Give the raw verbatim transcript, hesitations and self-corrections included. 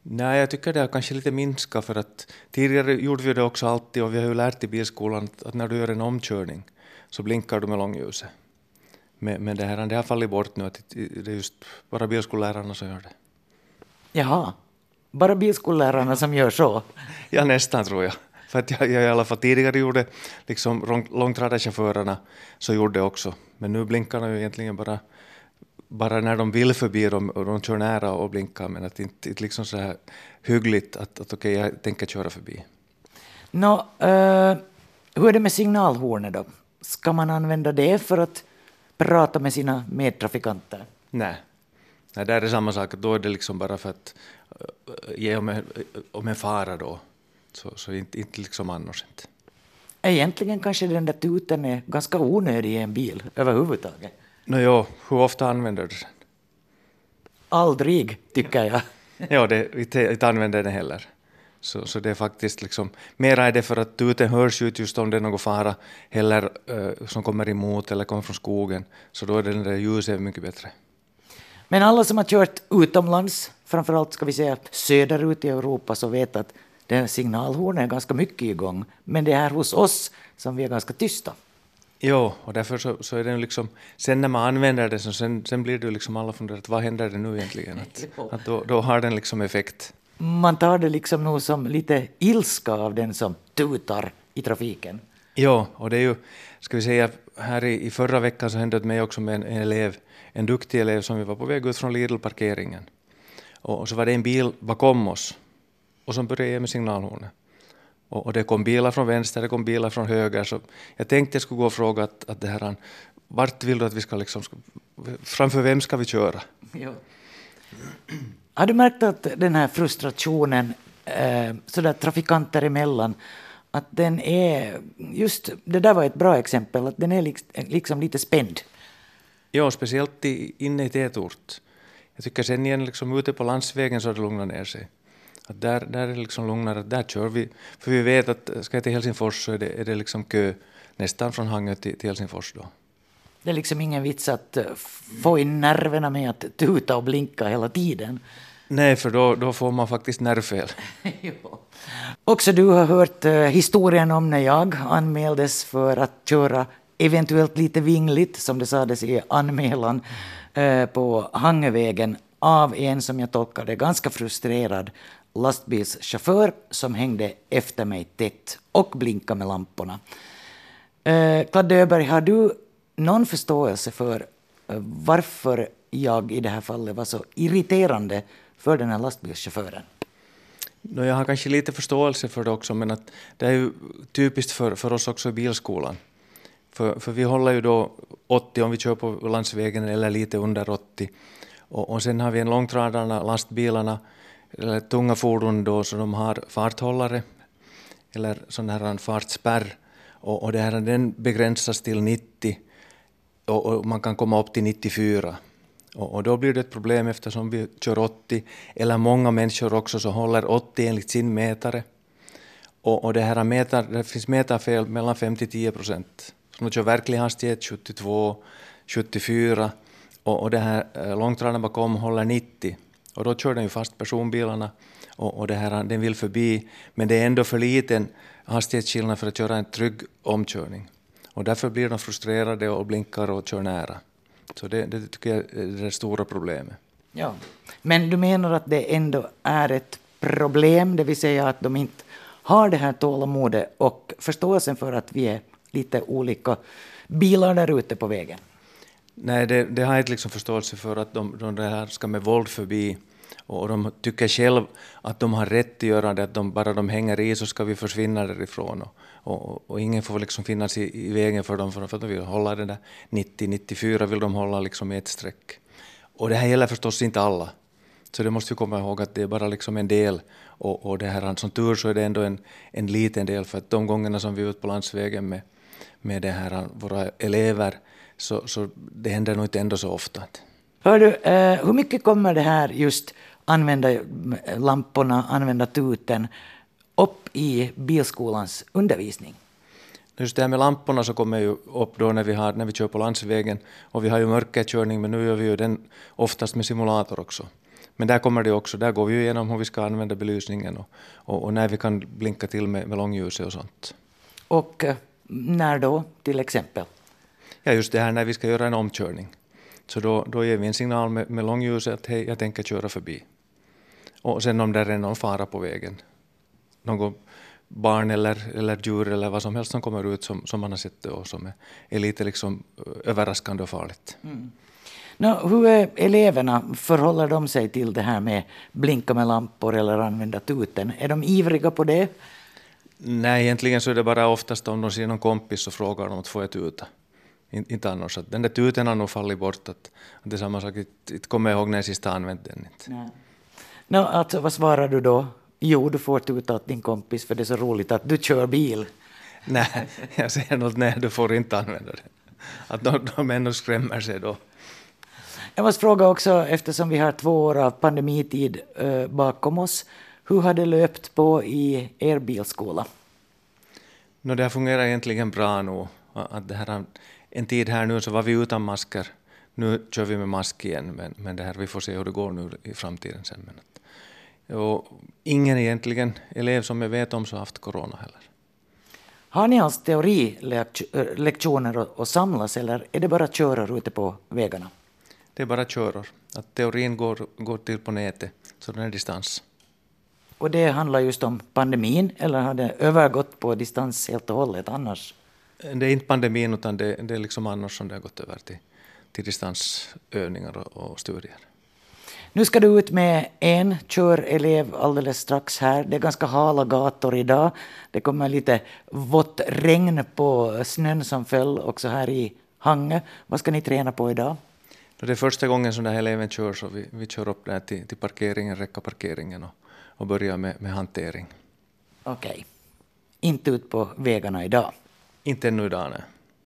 Nej, jag tycker det är kanske lite minska för att tidigare gjorde vi det också alltid och vi har ju lärt i bilskolan att, att när du gör en omkörning så blinkar du med långljuset. Men, men det här det har fallit bort nu att det är just bara bilskollärarna som gör det. Jaha, bara bilskollärarna som gör så? Ja, nästan tror jag. För att jag, jag i alla fall tidigare gjorde liksom långtradarchaufförerna så gjorde det också. Men nu blinkar de ju egentligen bara bara när de vill förbi dem och de kör nära och blinkar, men att det inte är liksom så här hyggligt att, att okej, okay, jag tänker köra förbi. Nå, uh, hur är det med signalhornet då? Ska man använda det för att prata med sina medtrafikanter? Nej, Nej det är samma sak. Då är det liksom bara för att uh, ge om en, om en fara då. Så, så inte, inte liksom annars inte. Egentligen kanske den där tuten är ganska onödig i en bil överhuvudtaget. Nå jo, hur ofta använder du den? Aldrig, tycker jag. Ja, det, inte, inte använder den heller. Så, så det är faktiskt liksom, mera är det för att tuten hörs ut just om det är någon fara heller uh, som kommer emot eller kommer från skogen. Så då är den där ljuset mycket bättre. Men alla som har kört utomlands, framförallt ska vi säga söderut i Europa, så vet att den signalhornen är ganska mycket igång. Men det är här hos oss som vi är ganska tysta. Jo, och därför så, så är det liksom, sen när man använder det så sen, sen blir det liksom alla funderar att vad händer det nu egentligen? Att, att då, då har den liksom effekt. Man tar det liksom nog som lite ilska av den som tutar i trafiken. Jo, och det är ju, ska vi säga, här i, i förra veckan så hände det mig också med en, en elev, en duktig elev som vi var på väg ut från Lidl-parkeringen. Och, och så var det en bil bakom oss och som började ge med signalhornet. Och, och det kom bilar från vänster, det kom bilar från höger. Så jag tänkte jag skulle gå och fråga att, att det här, vart vill du att vi ska liksom, framför vem ska vi köra? Jo. Har du märkt att den här frustrationen eh, sådär trafikanter emellan, att den är, just det där var ett bra exempel, att den är liksom, liksom lite spänd? Ja, speciellt i, inne i tätort. Jag tycker sen igen liksom ute på landsvägen så har det lugnat ner sig. Att där, där är det liksom lugnare, där kör vi, för vi vet att ska jag till Helsingfors så är det, är det liksom kö nästan från Hangö till, till Helsingfors då. Det är liksom ingen vits att få in nerverna med att tuta och blinka hela tiden. Nej, för då, då får man faktiskt nervfel. Jo. Också du har hört uh, historien om när jag anmäldes för att köra eventuellt lite vingligt, som det sades i anmälan, uh, på Hangövägen av en som jag tolkade ganska frustrerad lastbilschaufför som hängde efter mig tätt och blinkade med lamporna. Uh, Claude Öberg, har du någon förståelse för uh, varför jag i det här fallet var så irriterande för den här lastbilschauffören? No, jag har kanske lite förståelse för det också, men att det är ju typiskt för, för oss också i bilskolan. För, för vi håller ju då åttio om vi kör på landsvägen eller lite under åttio. Och, och sen har vi en långtradarna, lastbilarna eller tunga fordon då, så de har farthållare eller sån här fartspärr. Och, och det här, den begränsas till nittio och, och man kan komma upp till nittiofyra. Och, och då blir det ett problem eftersom vi kör åttio, eller många människor också så håller åttio enligt sin mätare. Och, och det här metar, det finns mätarfel mellan fem till tio procent. Så de kör verklig hastighet sjuttiotvå, sjuttiofyra och, och det här långtradaren bakom håller nittio. Och då kör den ju fast personbilarna och, och det här, den vill förbi, men det är ändå för liten hastighetsskillnad för att köra en trygg omkörning. Och därför blir de frustrerade och blinkar och kör nära. Så det, det tycker jag är det stora problemet. Ja. Men du menar att det ändå är ett problem, det vill säga att de inte har det här tålamodet och förståelsen för att vi är lite olika bilar där ute på vägen? Nej, det, det har jag inte liksom förståelse för att de, de där ska med våld förbi. Och de tycker själv att de har rätt att göra det, att de, bara de hänger i så ska vi försvinna därifrån. Och, och, och ingen får liksom finnas i, i vägen för dem, för att de vill hålla det där nittio nittiofyra vill de hålla liksom ett streck. Och det här gäller förstås inte alla. Så det måste vi komma ihåg att det är bara liksom en del. Och, och det här, som tur så är det ändå en, en liten del, för att de gångerna som vi är ute på landsvägen med, med det här, våra elever, så, så det händer nog inte ändå så ofta. Hör du, eh, hur mycket kommer det här just använda lamporna, använda tuten upp i bilskolans undervisning? Just det här med lamporna så kommer ju upp då när vi, har, när vi kör på landsvägen, och vi har ju mörkerkörning, men nu gör vi ju den oftast med simulator också. Men där kommer det också, där går vi ju igenom hur vi ska använda belysningen och, och, och när vi kan blinka till med, med långljuset och sånt. Och eh, när då till exempel? Ja, just det här när vi ska göra en omkörning. Så då, då ger vi en signal med, med långljuset att hej, jag tänker köra förbi. Och sen om det är någon fara på vägen, någon barn eller, eller djur eller vad som helst som kommer ut som, som man har sett det och som är, är lite liksom överraskande och farligt. Mm. Nå, hur är eleverna, förhåller de sig till det här med blinka med lampor eller använda tuten? Är de ivriga på det? Nej, egentligen så är det bara oftast om de ser någon kompis och frågar dem att få ett tuta. In, inte annars. Att den där tuten har nog fallit bort. Att, att det är samma sak, inte kommer ihåg när jag sist använde den. Inte. Nå, alltså, vad svarar du då? Jo, du får tuta åt din kompis för det är så roligt att du kör bil. Nej, jag säger nog nej, du får inte använda det. Att de, de ändå skrämmer sig då. Jag måste fråga också, eftersom vi har två år av pandemitid äh, bakom oss, hur har det löpt på i er bilskola? No, det har fungerat egentligen bra nu. Att det här, en tid här nu så var vi utan masker. Nu kör vi med mask igen, men, men det här, vi får se hur det går nu i framtiden sen. Men att, och ingen egentligen elev som jag vet om så har haft corona heller. Har ni alls teorilektioner och, och samlas eller är det bara köra ute på vägarna? Det är bara köror. Att teorin går, går till på nätet, så den är distans. Och det handlar just om pandemin, eller har det övergått på distans helt och hållet annars? Det är inte pandemin, utan det, det är liksom annars som det har gått över till, till distansövningar och, och studier. Nu ska du ut med en körelev alldeles strax här. Det är ganska hala gator idag. Det kommer lite vått regn på snön som föll också här i Hangö. Vad ska ni träna på idag? Det är första gången som den här eleven kör, så vi, vi kör upp där till, till parkeringen, räcka parkeringen och, och börjar med, med hantering. Okej. Inte ut på vägarna idag? Inte ännu idag, nej.